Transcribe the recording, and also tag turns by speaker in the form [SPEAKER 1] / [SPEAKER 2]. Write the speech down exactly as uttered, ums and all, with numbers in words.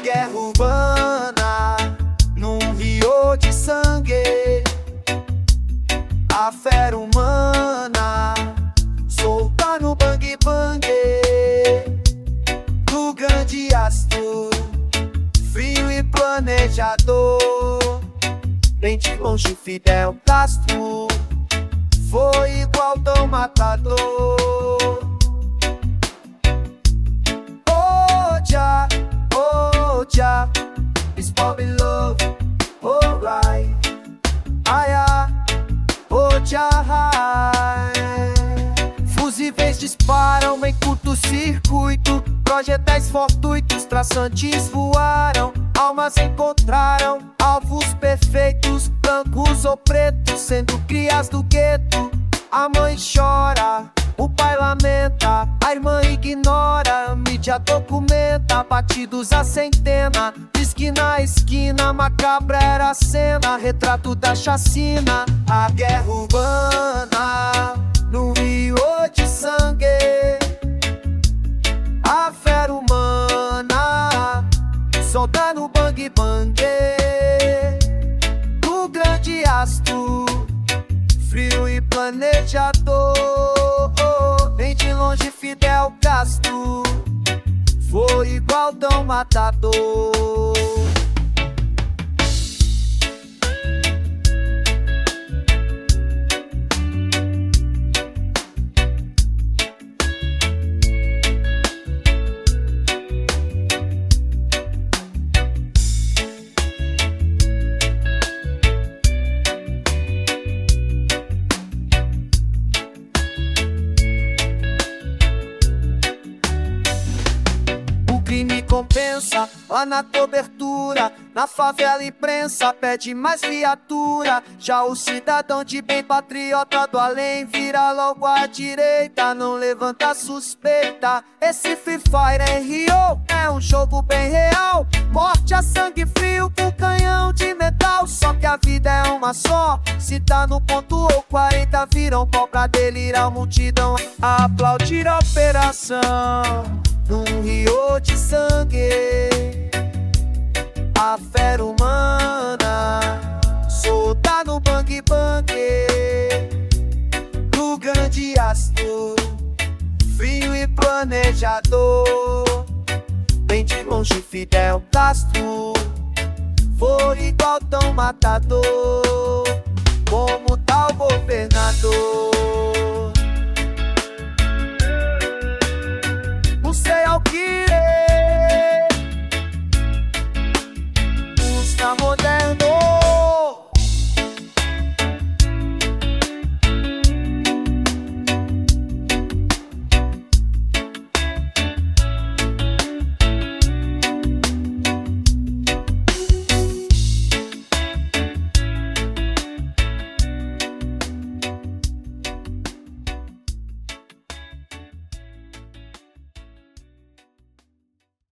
[SPEAKER 1] guerra urbana num rio de sangue, a fera humana solta no bang bang do grande astro, frio e planejador. Bem de longe Fidel Castro foi igual tão matador. Oh Jah, oh Jah, it's Bobby Love, alright. Ai, ai, oh Jah. Fusíveis disparam em curto-circuito, projetais fortuitos, traçantes voaram, almas encontraram alvos perfeitos, brancos ou pretos, sendo crias do gueto. A mãe chora, o pai lamenta, a irmã ignora, a mídia documenta, batidos a centena, diz que na esquina macabra era a cena, retrato da chacina. A guerra urbana no rio de sangue, a fera humana solta no bang bang do grande astro, frio e planejador. Bem de longe Fidel Castro foi igual tão matador. Crime compensa, lá na cobertura, na favela imprensa pede mais viatura. Já o cidadão de bem patriota do além vira logo à direita, não levanta suspeita. Esse Free Fire em Rio é um jogo bem real, morte a sangue frio com canhão de metal. Só que a vida é uma só, se tá no ponto ou quarenta viram pó pra delirar, multidão a aplaudir a operação. Num rio de sangue, a fera humana solta no bang bang do grande astro, frio e planejador. Bem de longe Fidel Castro foi igual tão matador como tal governador. O serial killer